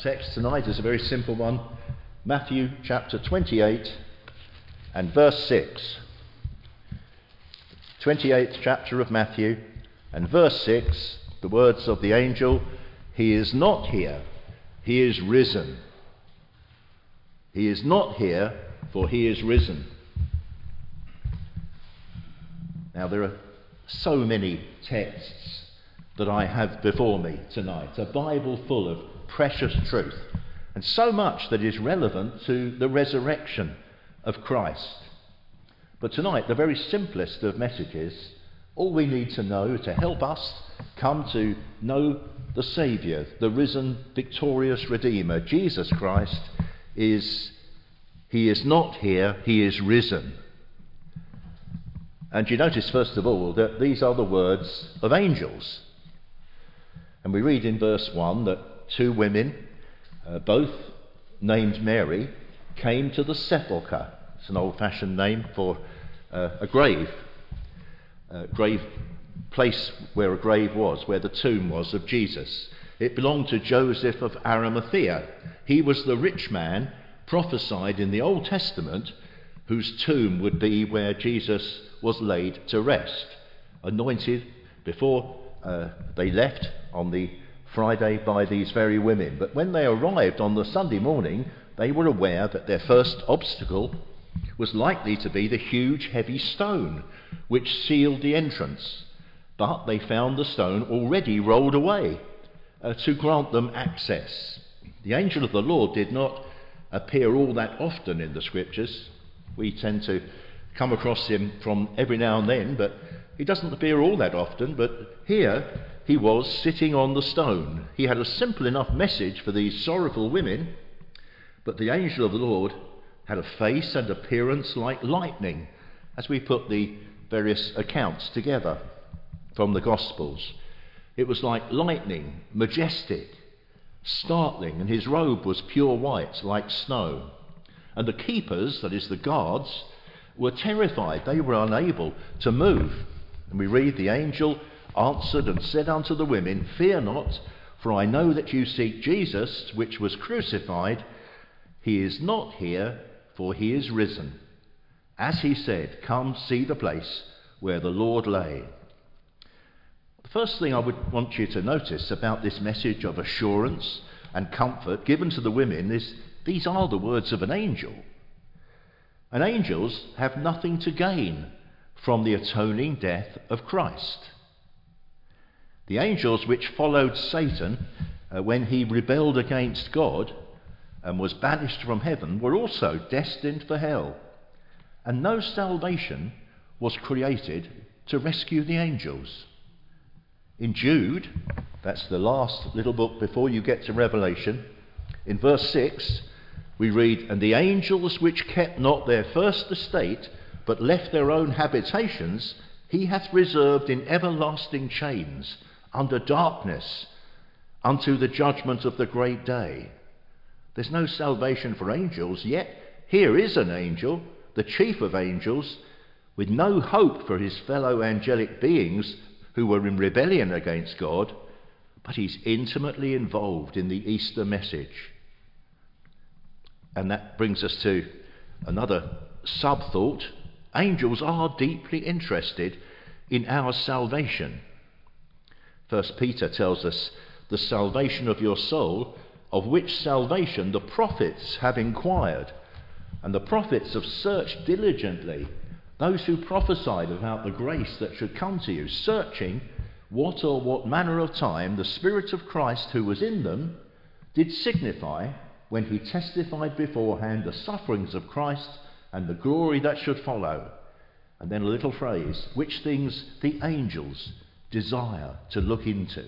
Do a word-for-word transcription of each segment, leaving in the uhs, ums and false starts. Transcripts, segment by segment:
text tonight is a very simple one. Matthew chapter twenty-eight and verse six. twenty-eighth chapter of Matthew and verse six, the words of the angel, "He is not here, he is risen. He is not here, for he is risen." Now there are so many texts that I have before me tonight, a Bible full of precious truth, and so much that is relevant to the resurrection of Christ. But tonight, the very simplest of messages, all we need to know to help us come to know the Saviour, the risen, victorious Redeemer, Jesus Christ, is he is not here, he is risen. And you notice, first of all, that these are the words of angels. And we read in verse one that two women, uh, both named Mary, came to the sepulchre. It's an old-fashioned name for uh, a grave, a grave place where a grave was, where the tomb was of Jesus. It belonged to Joseph of Arimathea. He was the rich man prophesied in the Old Testament whose tomb would be where Jesus was laid to rest, anointed before uh, they left on the Friday by these very women. But when they arrived on the Sunday morning, they were aware that their first obstacle was likely to be the huge heavy stone which sealed the entrance. But they found the stone already rolled away uh, to grant them access. The angel of the Lord did not appear all that often in the scriptures. We tend to come across him from every now and then, but he doesn't appear all that often. But here he was sitting on the stone. He had a simple enough message for these sorrowful women, but the angel of the Lord had a face and appearance like lightning, as we put the various accounts together from the Gospels. It was like lightning, majestic, startling, and his robe was pure white like snow. And the keepers, that is the guards, were terrified. They were unable to move. And we read, "The angel answered and said unto the women, Fear not, for I know that you seek Jesus, which was crucified. He is not here, for he is risen. As he said, come see the place where the Lord lay." The first thing I would want you to notice about this message of assurance and comfort given to the women is these are the words of an angel. And angels have nothing to gain from the atoning death of Christ. The angels which followed Satan uh, when he rebelled against God and was banished from heaven were also destined for hell. And no salvation was created to rescue the angels. In Jude, that's the last little book before you get to Revelation, in verse six, we read, "And the angels which kept not their first estate, but left their own habitations, he hath reserved in everlasting chains, under darkness, unto the judgment of the great day." There's no salvation for angels, yet here is an angel, the chief of angels, with no hope for his fellow angelic beings who were in rebellion against God, but he's intimately involved in the Easter message. And that brings us to another sub-thought. Angels are deeply interested in our salvation. First Peter tells us, "The salvation of your soul, of which salvation the prophets have inquired." And the prophets have searched diligently, those who prophesied about the grace that should come to you, searching what or what manner of time the Spirit of Christ who was in them did signify when he testified beforehand the sufferings of Christ and the glory that should follow. And then a little phrase, "which things the angels desire to look into."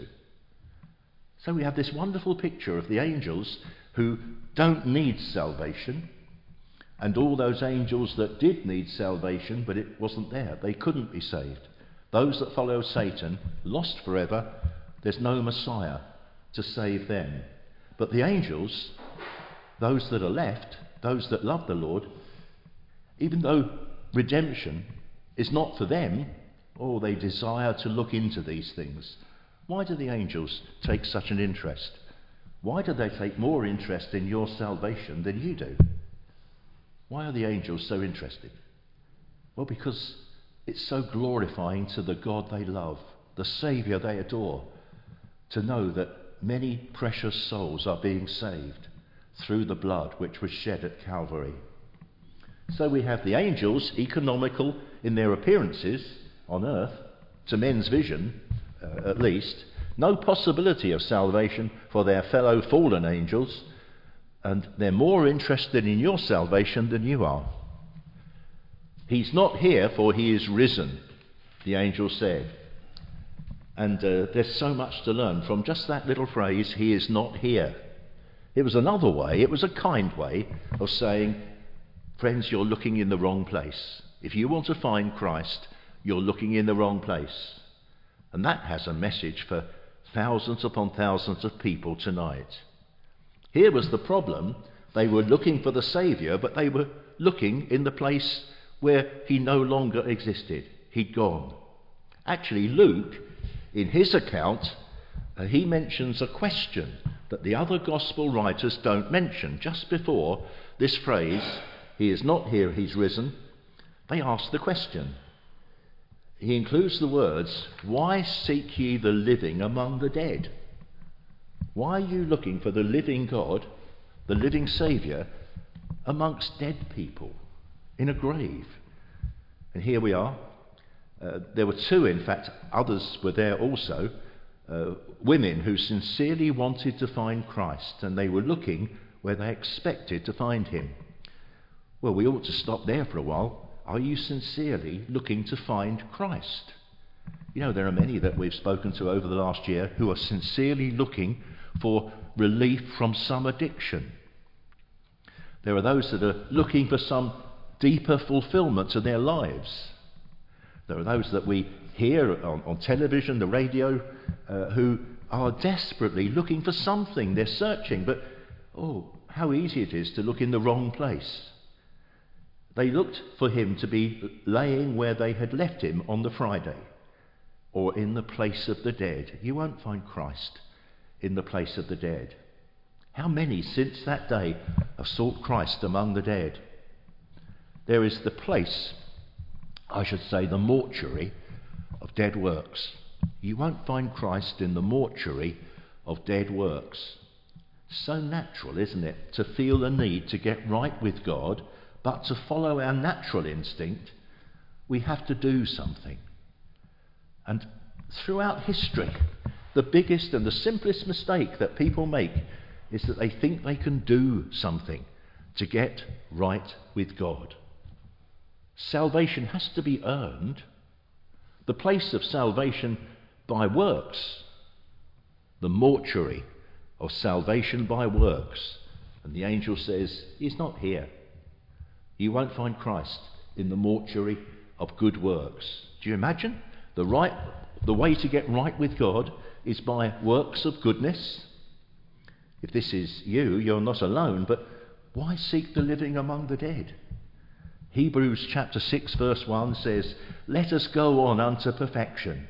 So we have this wonderful picture of the angels who don't need salvation, and all those angels that did need salvation, but it wasn't there. They couldn't be saved. Those that follow Satan, lost forever. There's no Messiah to save them. But the angels, those that are left, those that love the Lord, even though redemption is not for them, oh, they desire to look into these things. Why do the angels take such an interest? why do they take more interest in your salvation than you do? Why are the angels so interested? Well, because it's so glorifying to the God they love, the Saviour they adore, to know that many precious souls are being saved through the blood which was shed at Calvary. So we have the angels, economical in their appearances on earth, to men's vision uh, at least, no possibility of salvation for their fellow fallen angels, and they're more interested in your salvation than you are. He's not here, for he is risen, the angel said. And uh, there's so much to learn from just that little phrase, he is not here. It was another way, it was a kind way of saying, friends, you're looking in the wrong place. If you want to find Christ, you're looking in the wrong place. And that has a message for thousands upon thousands of people tonight. Here was the problem. They were looking for the Saviour, but they were looking in the place where he no longer existed. He'd gone. Actually, Luke, in his account, uh, he mentions a question that the other gospel writers don't mention. Just before this phrase, he is not here, he's risen, they ask the question. He includes the words, why seek ye the living among the dead? Why are you looking for the living God, the living Saviour, amongst dead people in a grave? And here we are. Uh, there were two, in fact, others were there also, uh, women who sincerely wanted to find Christ, and they were looking where they expected to find him. Well, we ought to stop there for a while. Are you sincerely looking to find Christ? You know, there are many that we've spoken to over the last year who are sincerely looking for relief from some addiction. There are those that are looking for some deeper fulfillment in their lives. There are those that we hear on, on television, the radio, uh, who are desperately looking for something. They're searching, but oh, how easy it is to look in the wrong place. They looked for him to be laying where they had left him on the Friday, or in the place of the dead. You won't find Christ in the place of the dead. How many since that day have sought Christ among the dead? There is the place, I should say the mortuary, of dead works. You won't find Christ in the mortuary of dead works. So natural, isn't it, to feel the need to get right with God, but to follow our natural instinct, we have to do something. And throughout history, the biggest and the simplest mistake that people make is that they think they can do something to get right with God. Salvation has to be earned. The place of salvation by works, the mortuary of salvation by works. And the angel says, he's not here. You won't find Christ in the mortuary of good works. Do you imagine? The right, the way to get right with God is by works of goodness. If this is you, you're not alone, but why seek the living among the dead? Hebrews chapter six verse one says, let us go on unto perfection,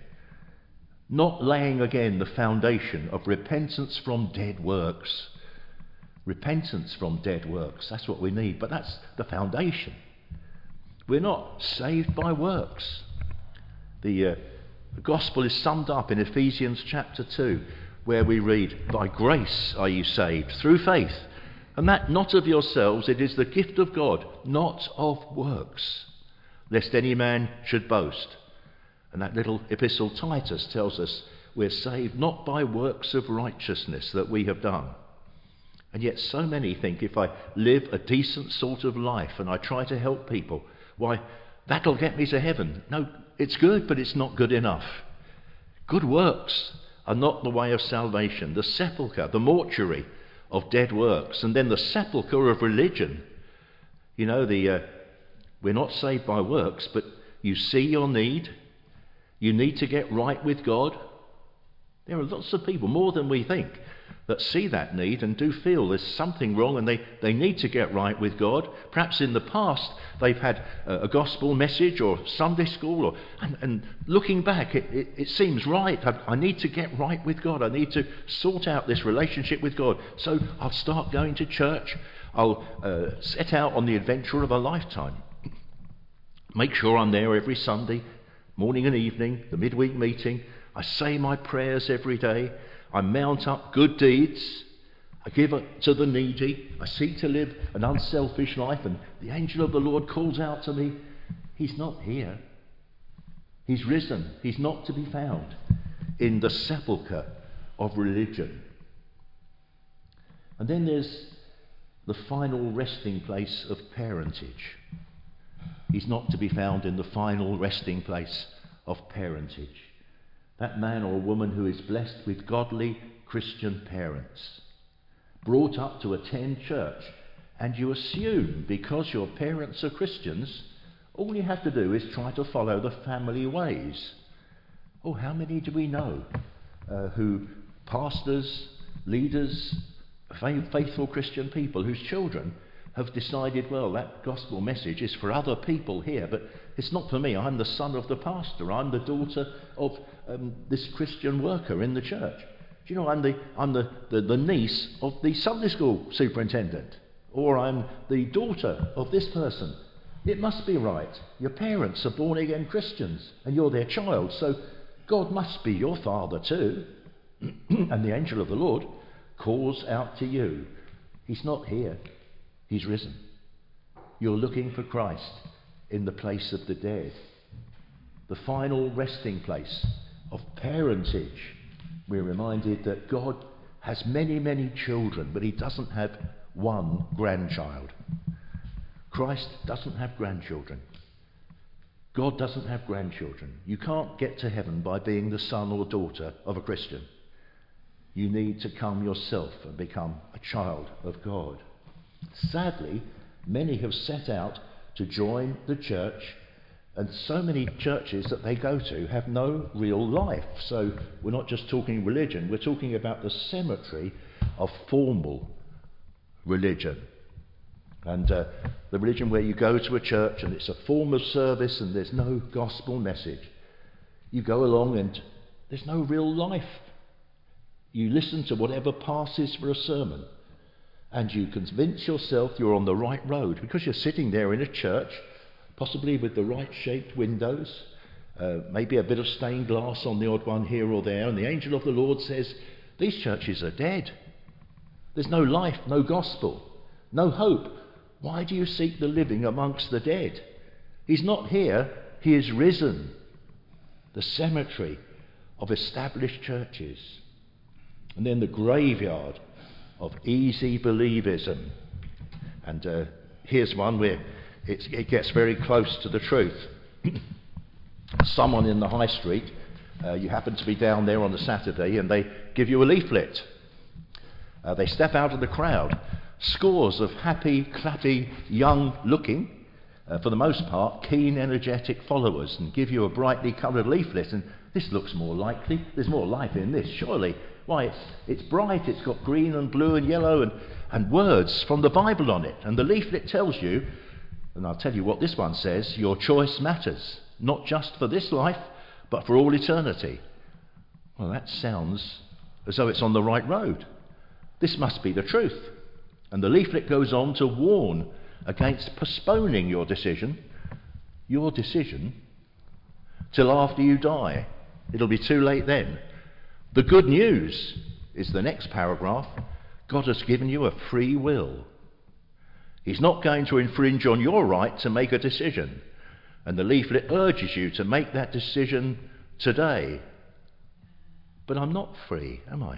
not laying again the foundation of repentance from dead works. Repentance from dead works, that's what we need, but that's the foundation. We're not saved by works. The, uh, the gospel is summed up in Ephesians chapter two, where we read, by grace are you saved, through faith, and that not of yourselves, it is the gift of God, not of works, lest any man should boast. And that little epistle Titus tells us we're saved not by works of righteousness that we have done. And yet so many think if I live a decent sort of life and I try to help people, why, that'll get me to heaven. No, it's good, but it's not good enough. Good works are not the way of salvation. The sepulchre, the mortuary of dead works, and then the sepulchre of religion. You know, the uh, we're not saved by works, but you see your need. You need to get right with God. There are lots of people, more than we think, that see that need and do feel there's something wrong and they, they need to get right with God. Perhaps in the past they've had a, a gospel message or Sunday school, or, and, and looking back it, it, it seems right. I, I need to get right with God. I need to sort out this relationship with God. So I'll start going to church. I'll uh, set out on the adventure of a lifetime. Make sure I'm there every Sunday, morning and evening, the midweek meeting. I say my prayers every day. I mount up good deeds. I give to the needy. I seek to live an unselfish life. And the angel of the Lord calls out to me, he's not here. He's risen. He's not to be found in the sepulchre of religion. And then there's the final resting place of parentage. He's not to be found in the final resting place of parentage. That man or woman who is blessed with godly Christian parents, brought up to attend church, and you assume because your parents are Christians, all you have to do is try to follow the family ways. Oh, how many do we know uh, who pastors, leaders, faithful Christian people whose children have decided, well, that gospel message is for other people here, but it's not for me. I'm the son of the pastor. I'm the daughter of um, this Christian worker in the church. Do you know, I'm, the, I'm the, the, the niece of the Sunday school superintendent, or I'm the daughter of this person. It must be right. Your parents are born-again Christians, and you're their child, so God must be your father too. And the angel of the Lord calls out to you. He's not here. He's risen. You're looking for Christ in the place of the dead. The final resting place of parentage. We're reminded that God has many, many children, but he doesn't have one grandchild. Christ doesn't have grandchildren. God doesn't have grandchildren. You can't get to heaven by being the son or daughter of a Christian. You need to come yourself and become a child of God. Sadly, many have set out to join the church, and so many churches that they go to have no real life. So we're not just talking religion, we're talking about the cemetery of formal religion. And uh, the religion where you go to a church and it's a form of service and there's no gospel message. You go along and there's no real life. You listen to whatever passes for a sermon, and you convince yourself you're on the right road because you're sitting there in a church, possibly with the right shaped windows, uh, maybe a bit of stained glass on the odd one here or there, and the angel of the Lord says, these churches are dead. There's no life, no gospel, no hope. Why do you seek the living amongst the dead? He's not here, he is risen. The cemetery of established churches. And then the graveyard of easy believism. And uh, here's one where it's, it gets very close to the truth. Someone in the high street, uh, you happen to be down there on a Saturday, and they give you a leaflet. Uh, they step out of the crowd. Scores of happy, clappy, young-looking, uh, for the most part, keen, energetic followers, and give you a brightly coloured leaflet. And this looks more likely. There's more life in this, surely. Why, it's, it's bright, it's got green and blue and yellow and, and words from the Bible on it. And the leaflet tells you, and I'll tell you what this one says, your choice matters, not just for this life, but for all eternity. Well, that sounds as though it's on the right road. This must be the truth. And the leaflet goes on to warn against postponing your decision, your decision, till after you die. It'll be too late then. The good news is the next paragraph. God has given you a free will. He's not going to infringe on your right to make a decision. And the leaflet urges you to make that decision today. But I'm not free, am I?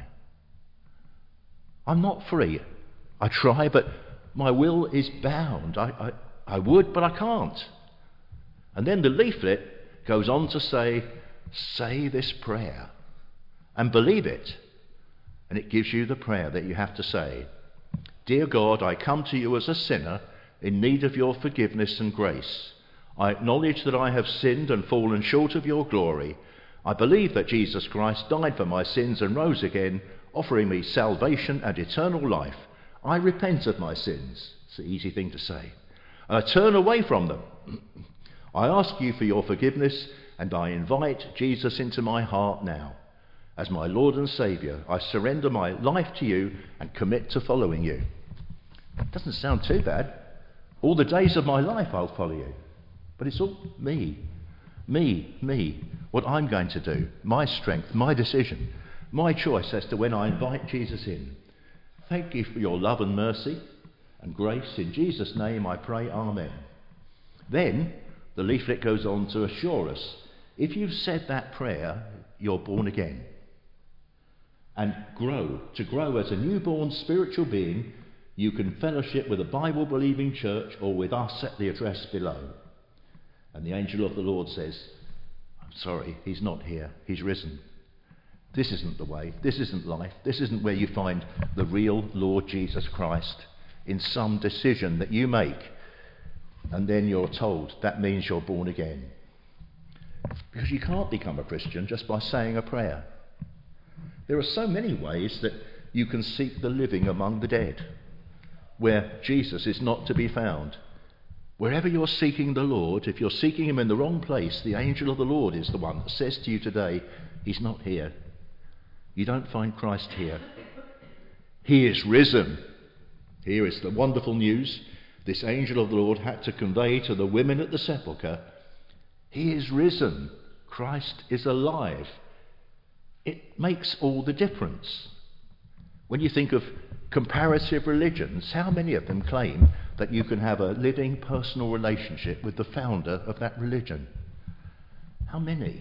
I'm not free. I try, but my will is bound. I, I, I would, but I can't. And then the leaflet goes on to say, say this prayer. And believe it. And it gives you the prayer that you have to say. Dear God, I come to you as a sinner in need of your forgiveness and grace. I acknowledge that I have sinned and fallen short of your glory. I believe that Jesus Christ died for my sins and rose again offering me salvation and eternal life. I repent of my sins. It's an easy thing to say. I turn away from them. I ask you for your forgiveness, and I invite Jesus into my heart now. As my Lord and Saviour, I surrender my life to you and commit to following you. It doesn't sound too bad. All the days of my life I'll follow you. But it's all me. Me, me. What I'm going to do. My strength, my decision. My choice as to when I invite Jesus in. Thank you for your love and mercy and grace. In Jesus' name I pray, Amen. Then the leaflet goes on to assure us, if you've said that prayer, you're born again. And grow. To grow as a newborn spiritual being, you can fellowship with a Bible-believing church or with us at the address below. And the angel of the Lord says, I'm sorry, he's not here. He's risen. This isn't the way. This isn't life. This isn't where you find the real Lord Jesus Christ in some decision that you make. And then you're told that means you're born again. Because you can't become a Christian just by saying a prayer. There are so many ways that you can seek the living among the dead, where Jesus is not to be found. Wherever you're seeking the Lord, if you're seeking him in the wrong place, the angel of the Lord is the one that says to you today, he's not here. You don't find Christ here. He is risen. Here is the wonderful news this angel of the Lord had to convey to the women at the sepulchre. He is risen. Christ is alive. It makes all the difference. When you think of comparative religions, how many of them claim that you can have a living personal relationship with the founder of that religion? How many?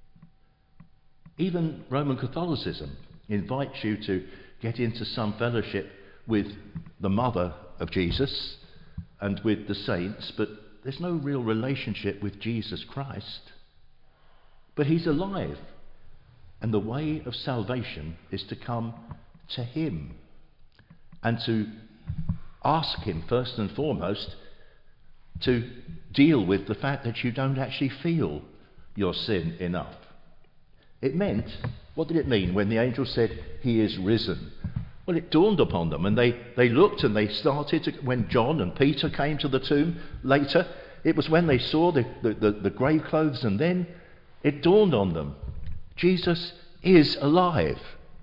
Even Roman Catholicism invites you to get into some fellowship with the mother of Jesus and with the saints, but there's no real relationship with Jesus Christ. But he's alive, and the way of salvation is to come to him and to ask him first and foremost to deal with the fact that you don't actually feel your sin enough. It meant, what did it mean when the angel said, he is risen? Well, it dawned upon them, and they, they looked and they started to, when John and Peter came to the tomb later, it was when they saw the, the, the, the grave clothes, and then it dawned on them, Jesus is alive.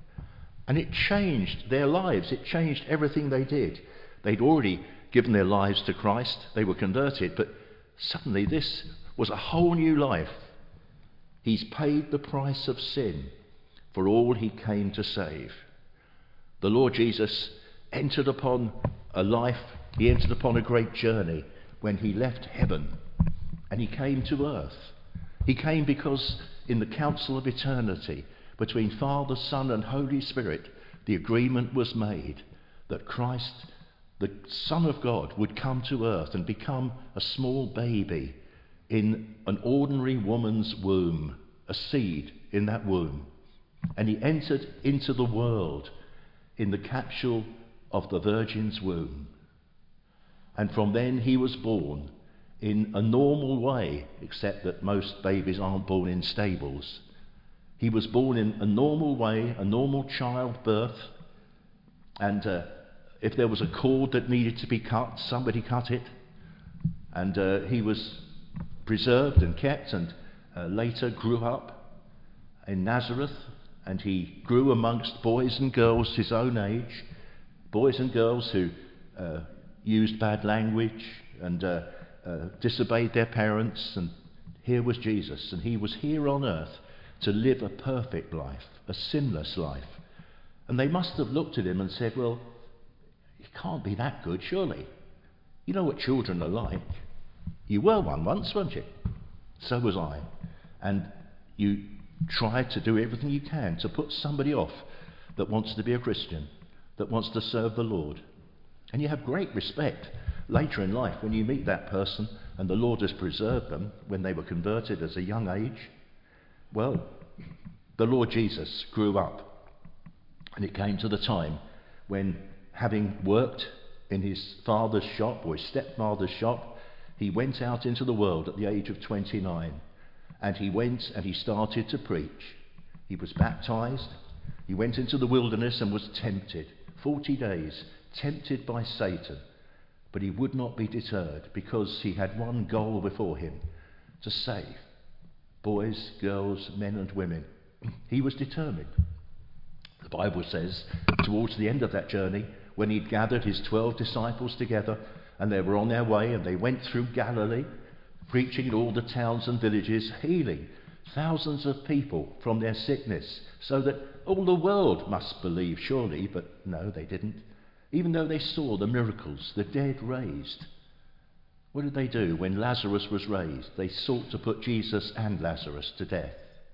And it changed their lives. It changed everything they did. They'd already given their lives to Christ. They were converted. But suddenly this was a whole new life. He's paid the price of sin for all he came to save. The Lord Jesus entered upon a life. He entered upon a great journey when he left heaven and he came to earth. He came because in the council of eternity, between Father, Son and Holy Spirit, the agreement was made that Christ, the Son of God, would come to earth and become a small baby in an ordinary woman's womb, a seed in that womb. And he entered into the world in the capsule of the Virgin's womb. And from then he was born in a normal way, except that most babies aren't born in stables. He was born in a normal way, a normal childbirth, and uh, if there was a cord that needed to be cut, somebody cut it, and uh, he was preserved and kept, and uh, later grew up in Nazareth, and he grew amongst boys and girls his own age, boys and girls who uh, used bad language and uh, uh, disobeyed their parents, and here was Jesus, and he was here on earth to live a perfect life, a sinless life. And they must have looked at him and said, well, he can't be that good, surely. You know what children are like. You were one once, weren't you? So was I. And you try to do everything you can to put somebody off that wants to be a Christian, that wants to serve the Lord. And you have great respect later in life when you meet that person and the Lord has preserved them when they were converted as a young age. Well, the Lord Jesus grew up, and it came to the time when, having worked in his father's shop or his stepfather's shop, he went out into the world at the age of twenty-nine, and he went and he started to preach. He was baptized, He went into the wilderness and was tempted. Forty days, tempted by Satan. But he would not be deterred because he had one goal before him, to save boys, girls, men and women. He was determined. The Bible says, towards the end of that journey, when he'd gathered his twelve disciples together and they were on their way and they went through Galilee, preaching in all the towns and villages, healing thousands of people from their sickness, so that all the world must believe, surely, but no, they didn't. Even though they saw the miracles, the dead raised. What did they do when Lazarus was raised? They sought to put Jesus and Lazarus to death,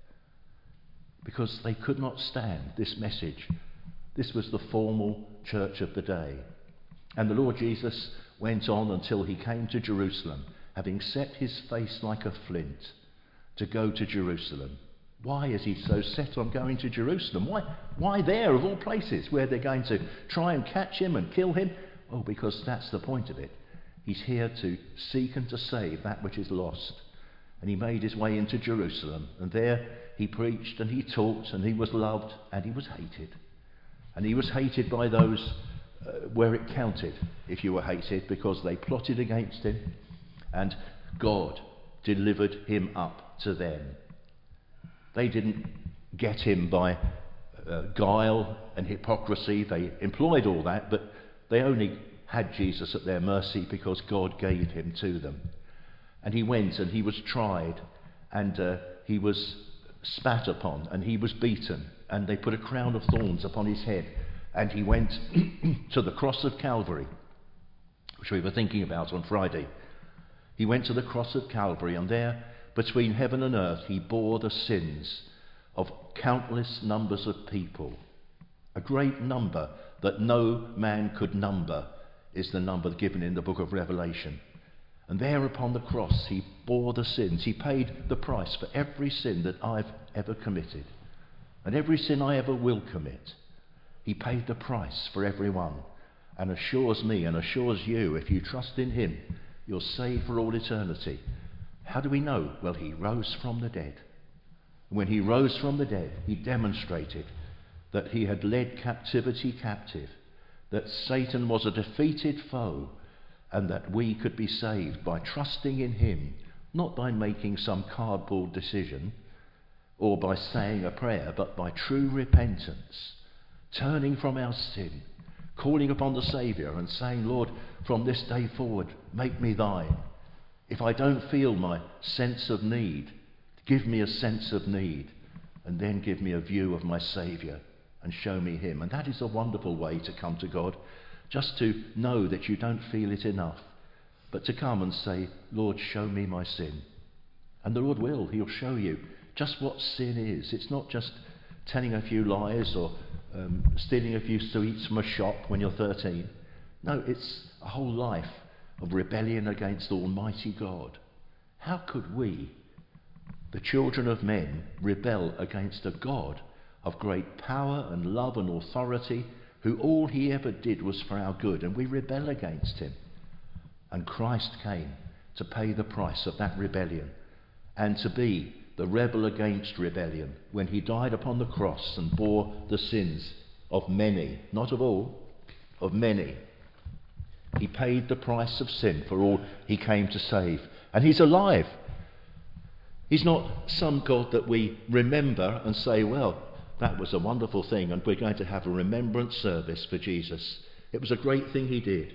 because they could not stand this message. This was the formal church of the day. And the Lord Jesus went on until he came to Jerusalem, having set his face like a flint to go to Jerusalem. Why is he so set on going to Jerusalem? Why, why there, of all places, where they're going to try and catch him and kill him? Oh, because that's the point of it. He's here to seek and to save that which is lost. And he made his way into Jerusalem, and there he preached and he taught, and he was loved and he was hated. And he was hated by those uh, where it counted, if you were hated, because they plotted against him, and God delivered him up to them. They didn't get him by uh, guile and hypocrisy. They employed all that, but they only had Jesus at their mercy because God gave him to them. And he went and he was tried, and uh, he was spat upon, and he was beaten, and they put a crown of thorns upon his head, and he went to the cross of Calvary, which we were thinking about on Friday. He went to the cross of Calvary, and there, between heaven and earth, he bore the sins of countless numbers of people. A great number that no man could number is the number given in the book of Revelation. And there upon the cross he bore the sins. He paid the price for every sin that I've ever committed, and every sin I ever will commit. He paid the price for everyone, and assures me and assures you, if you trust in him, you're saved for all eternity. How do we know? Well, he rose from the dead. When he rose from the dead, he demonstrated that he had led captivity captive, that Satan was a defeated foe, and that we could be saved by trusting in him, not by making some cardboard decision or by saying a prayer, but by true repentance, turning from our sin, calling upon the Saviour and saying, Lord, from this day forward, make me thine. If I don't feel my sense of need, give me a sense of need, and then give me a view of my Saviour and show me him. And that is a wonderful way to come to God, just to know that you don't feel it enough, but to come and say, Lord, show me my sin. And the Lord will. He'll show you just what sin is. It's not just telling a few lies or um, stealing a few sweets from a shop when you're thirteen. No, it's a whole life of rebellion against Almighty God. How could we, the children of men, rebel against a God of great power and love and authority, who all he ever did was for our good, and we rebel against him? And Christ came to pay the price of that rebellion, and to be the rebel against rebellion when he died upon the cross and bore the sins of many, not of all, of many. He paid the price of sin for all he came to save. And he's alive. He's not some God that we remember and say, well, that was a wonderful thing, and we're going to have a remembrance service for Jesus. It was a great thing he did.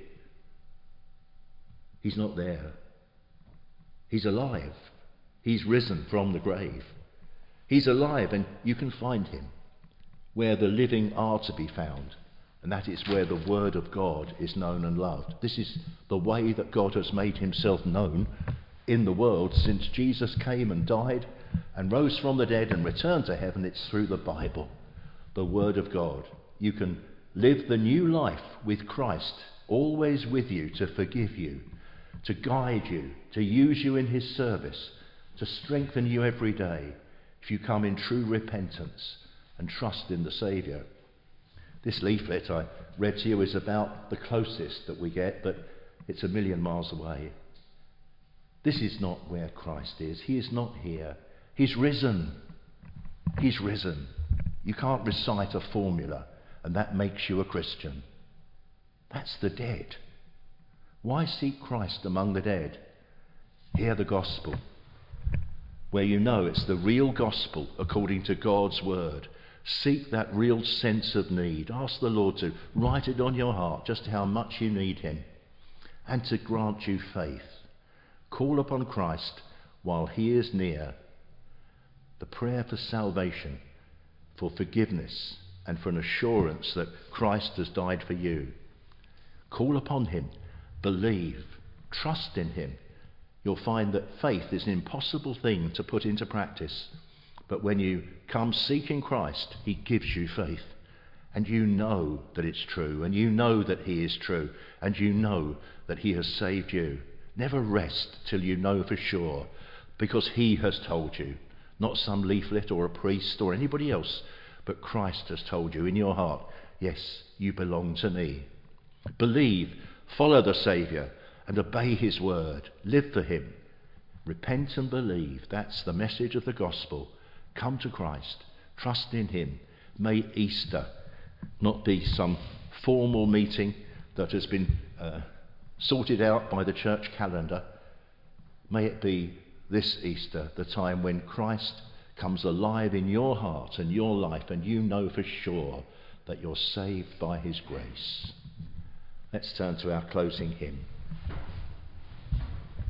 He's not there. He's alive. He's risen from the grave. He's alive, and you can find him where the living are to be found. And that is where the Word of God is known and loved. This is the way that God has made himself known in the world since Jesus came and died and rose from the dead and returned to heaven. It's through the Bible, the Word of God. You can live the new life with Christ, always with you to forgive you, to guide you, to use you in his service, to strengthen you every day if you come in true repentance and trust in the Saviour. This leaflet I read to you is about the closest that we get, but it's a million miles away. This is not where Christ is. He is not here. He's risen. He's risen. You can't recite a formula and that makes you a Christian. That's the dead. Why seek Christ among the dead? Hear the gospel, where you know it's the real gospel according to God's word. Seek that real sense of need. Ask the Lord to write it on your heart just how much you need him, and to grant you faith. Call upon Christ while he is near. The prayer for salvation, for forgiveness, and for an assurance that Christ has died for you. Call upon him, believe, trust in him. You'll find that faith is an impossible thing to put into practice. But when you come seeking Christ, he gives you faith. And you know that it's true, and you know that he is true, and you know that he has saved you. Never rest till you know for sure, because he has told you. Not some leaflet or a priest or anybody else, but Christ has told you in your heart, yes, you belong to me. Believe, follow the Saviour, and obey his word. Live for him. Repent and believe. That's the message of the gospel. Come to Christ. Trust in him. May Easter not be some formal meeting that has been uh, sorted out by the church calendar. May it be this Easter, the time when Christ comes alive in your heart and your life, and you know for sure that you're saved by his grace. Let's turn to our closing hymn.